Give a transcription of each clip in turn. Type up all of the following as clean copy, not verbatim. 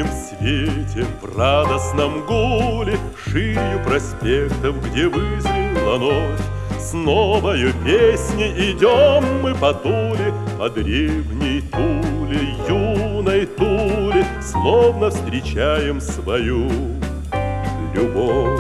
в свете, в радостном гуле, ширью проспектов, где вызрела ночь, с новою песней идем мы по Туле, по древней Туле, юной Туле, словно встречаем свою любовь.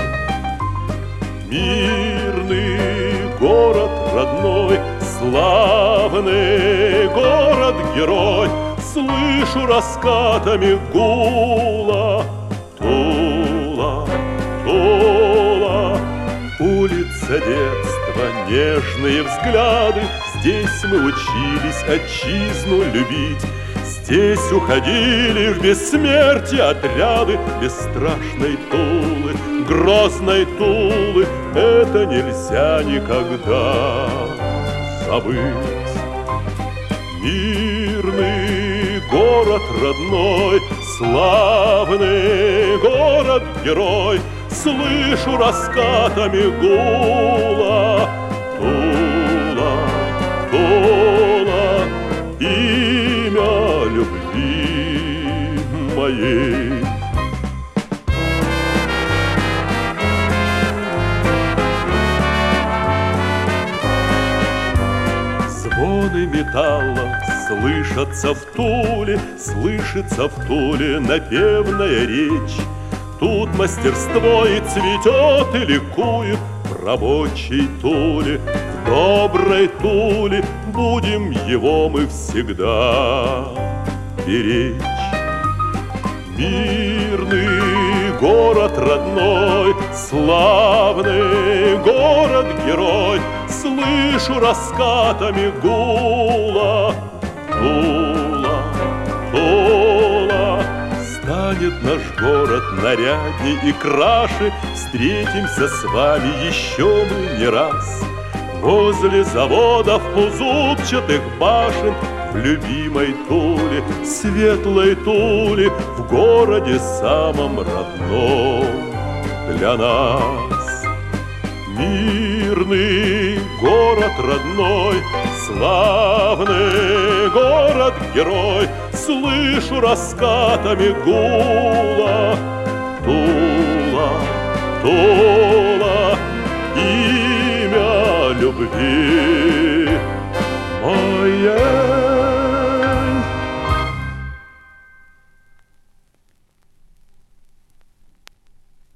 Мирный город родной, славный город-герой, слышу раскатами гула Тула, Тула. Улица детства, нежные взгляды, здесь мы учились отчизну любить. Здесь уходили в бессмертие отряды бесстрашной Тулы, грозной Тулы. Это нельзя никогда забыть. Мирный город родной, славный город-герой, слышу раскатами гула Тула, Тула, имя любви моей. Звоны металла слышатся в Туле, слышится в Туле напевная речь. Тут мастерство и цветет, и ликует в рабочей Туле, в доброй Туле будем его мы всегда беречь. Мирный город родной, славный город-герой, слышу раскатами гула Тула, Тула. Станет наш город нарядней и краше, встретимся с вами еще мы не раз. Возле заводов у зубчатых башен, в любимой Туле, светлой Туле, в городе самом родном для нас. Мирный город родной, славный город-герой, слышу раскатами гула Тула, Тула, имя любви моей.